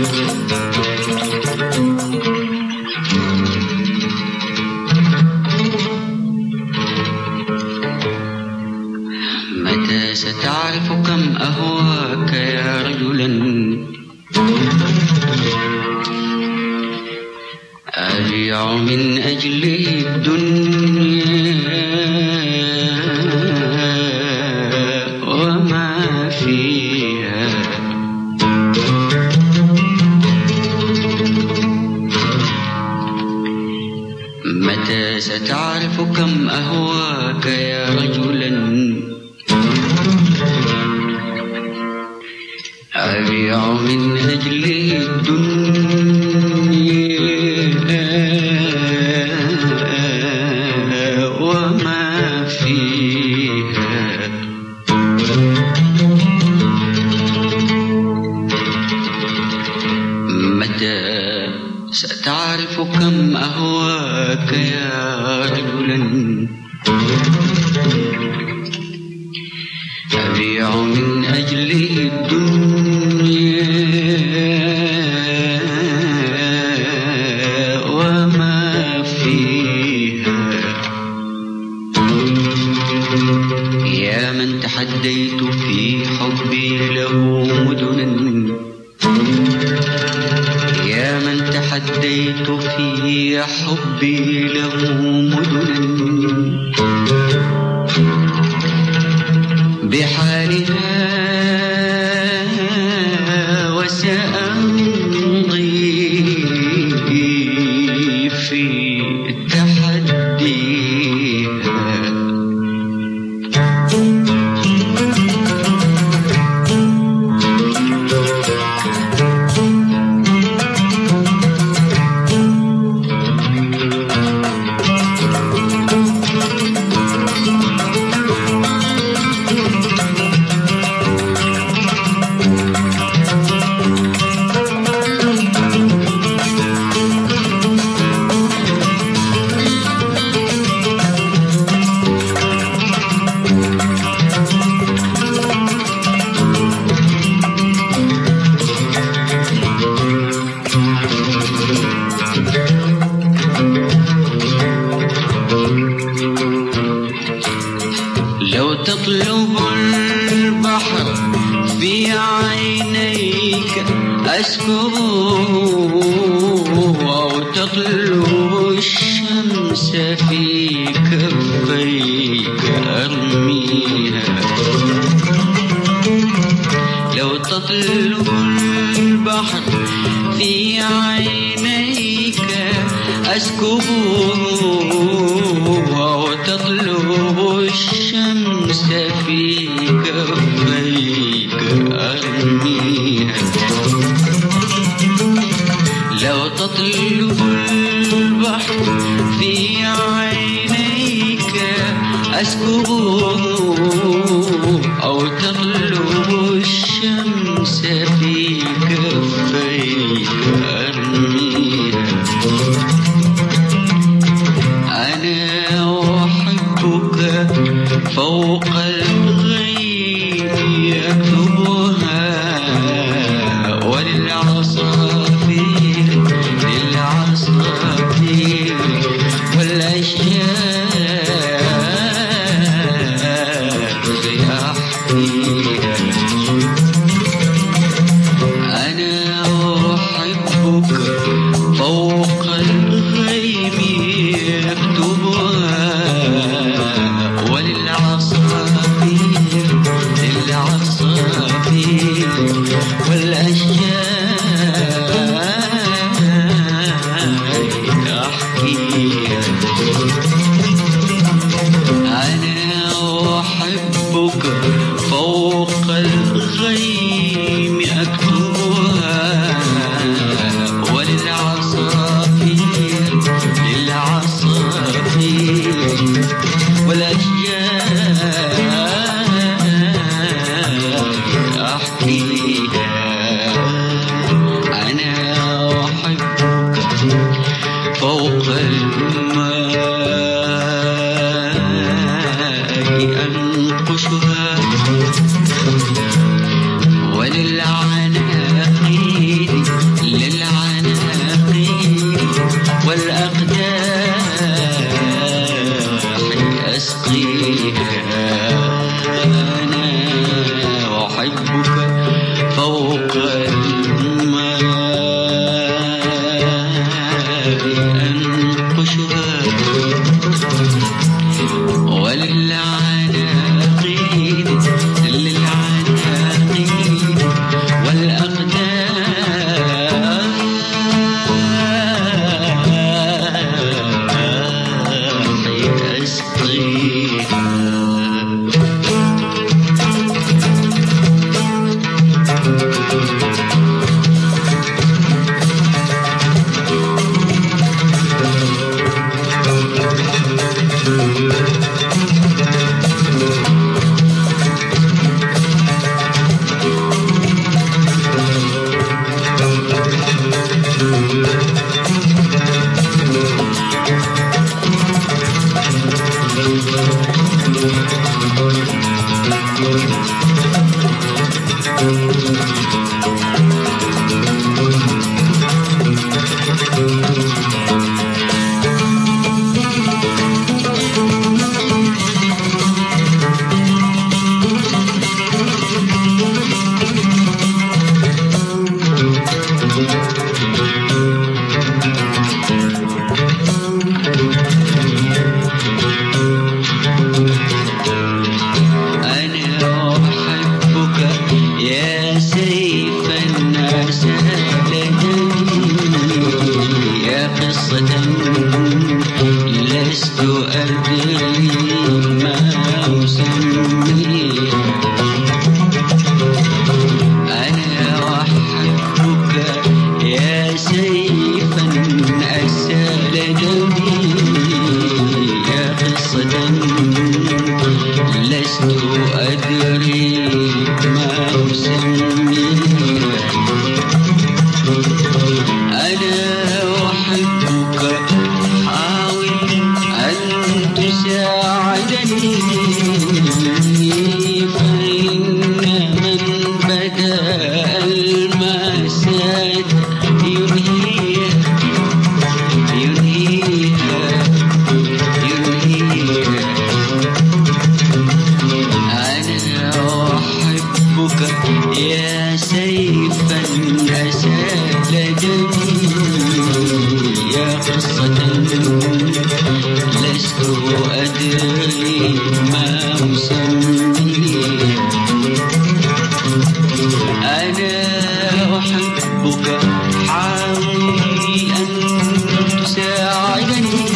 متى ستعرف كم أهواك يا رجلا أبيع من أجل الدنيا وما فيها. متى ستعرف كم أهواك يا رجلا أبيع من أجل الدنيا وما فيها. متى ستعرف كم أهواك يا رجلا أبيع من أجل الدنيا وما فيها. يا من تحديت في حبي له مدنا، يا من تحديت في حبي له مدنا بحالها وسأمضي في تحديها. لو تطلب البحر في عينيك أسكبه، أو تطلب الشمس في كفيك أرميها. لو تطلب البحر في عينيك أسكبه، أو تطلب الشمس في كفيك أرميها. لو تطلب البحر في عينيك أسكبه، أو تطلب الشمس في كفيك أرميها. أنا أحبك فوق الغيب أكتبها، وللعصافير والأشجار ساعدني يا قصة لست أدري ما أسميه. أنا أحبك حاول أن تساعدني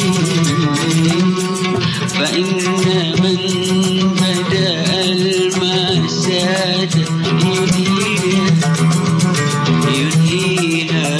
فإن من بدأ المأساة ينهيها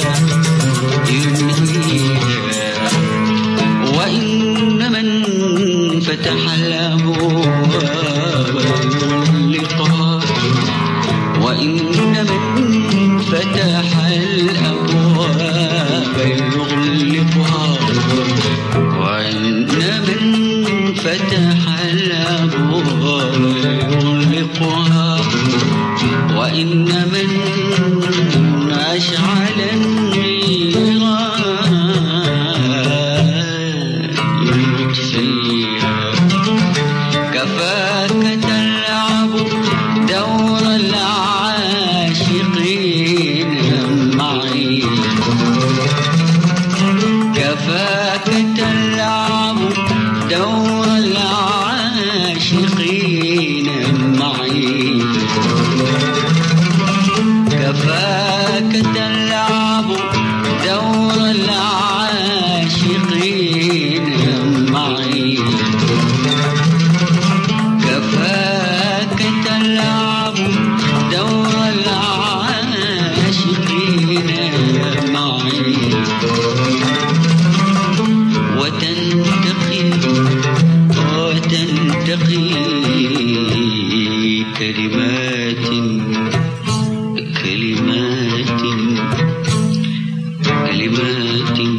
وإن من فتح الأبواب يغلقها وإن من فتح الأبواب يغلقها وإن من فتح الأبواب يغلقها وإن من أشعل النيران يطفيها. كفاك تلعب دور العاشقين معي كفاك تلعب دور العاشقين معي كفاك تلعب دور العاشقين معي كفاك تلعب دور العاشقين معي وتنتقي كلمات كلمات